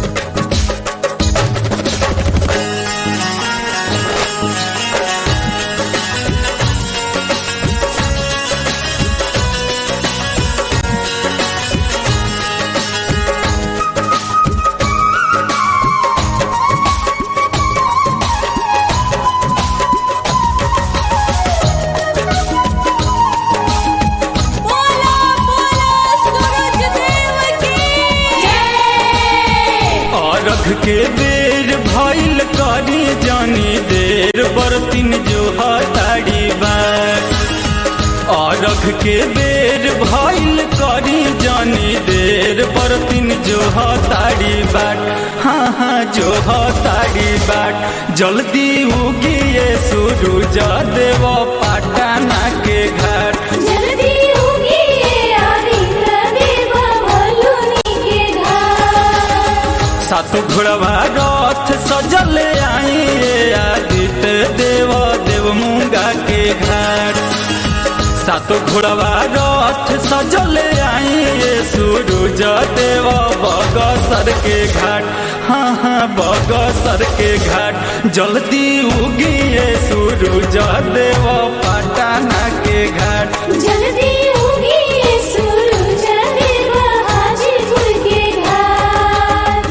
के बेर भइल करी जानी देर बरतिन जो हताड़ी बाट। अरघ के बेर भइल करी जानी देर बरतिन जो हताड़ी बाट। हाँ हाँ जो हताड़ी बाट। जल्दी उगिए सूरज देव पटना के घाट। जल्दी उगिए आदित्य देव भलुनी के घाट। सातो घोड़वा रथ सजल आई आदित्य देव देवमुंगा के घाट। सातो घोड़वा रथ सजल आई सूरज देव बगसर के घाट। हाँ हाँ बगसर के घाट। जल्दी उगिए सूरज देव पटना के घाट। जल्दी उगिए सूरज देव हाजीपुर के घाट।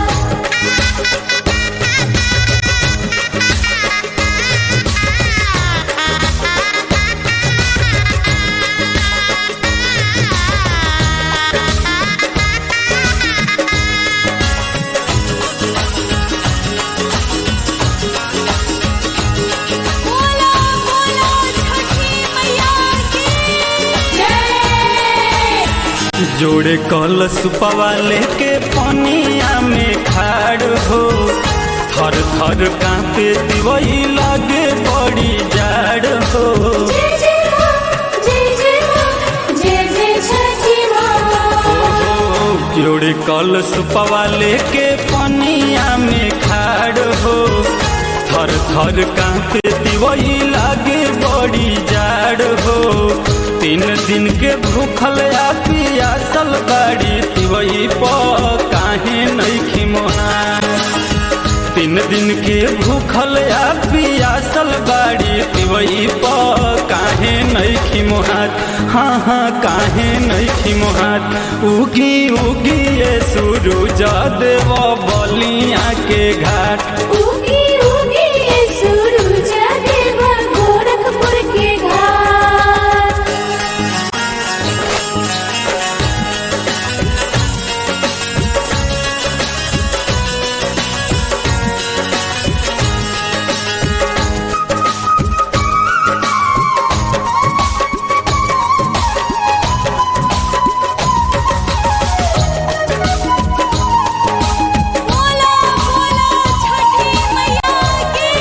बोलो बोलो छठी मैया की जय। जोड़े कलश पवाले के पनिया में खाड़ हो। थर थर कांपे दिवई लागे बड़ी जाड़ हो। जय जय माँ, जय जय माँ, जय जय छठी माँ। जोड़े कलश पवाले के पनिया में खाड़ हो। थर थर कांपे दिवई लागे बड़ी जाड़ हो। 3 दिन के भूखल आ पियासल बाड़ी तिवई प काहे नइखी मोहार। 3 दिन के भूखल आ पियासल बाड़ी तिवई प काहे नइखी मोहार। हाँ हाँ काहे नइखी मोहार। उगी उगी ये सूरज देव बलिया के घाट। उगी उगी ये सूरज देव गोरखपुर के घाट। बोलो बोलो छठी मैया की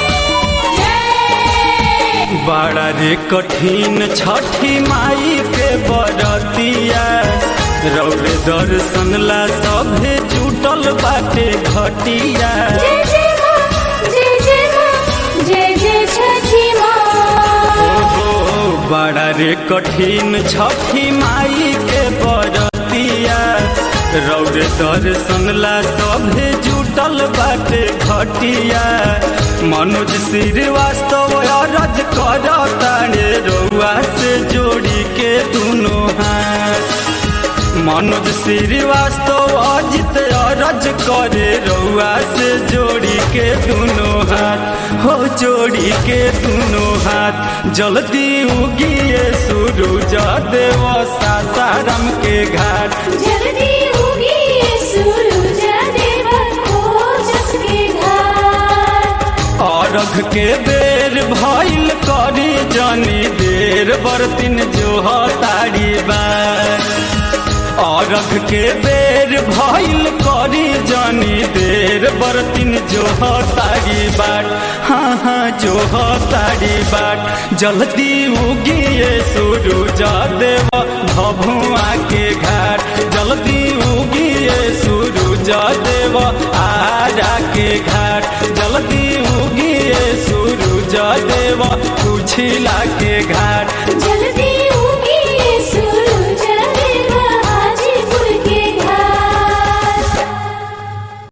जय। बड़ा रे कठिन छठी माई के बरतिया। रौरे दर्शन ला सभे जुटल बाटे घटिया। जय जय माँ, जय जय माँ, जय जय छठी माँ। ओहो बड़ा रे कठिन छठी माई के बरतिया। रौरे दर्शन ला सभे जुटल बाटे घटिया। मनोज श्रीवास्तव अरज करतारे रउआ से जोड़ी के दुनो हाथ। मनोज श्रीवास्तव अजित अरज करे रउआ से जोड़ी के दुनो हाथ। हो जोड़ी के दुनो हाथ। जल्दी उगिए सूरज देव सासाराम के घाट। जल्दी उगिए सूरज देव ओजस के घाट। अरघ के बेर भइल करी जानी देर बरतिन जो हताड़ी बाट। अरघ के बेर भइल करी जानी देर बरतिन जो हताड़ी बाट। हाँ हाँ जो हताड़ी बाट। जल्दी उगिए सूरज देव भभुआ के घाट। जल्दी उगिए सूरज देव आरा के घाट। जल्दी उगिए सूरज देव कुछिला के घाट।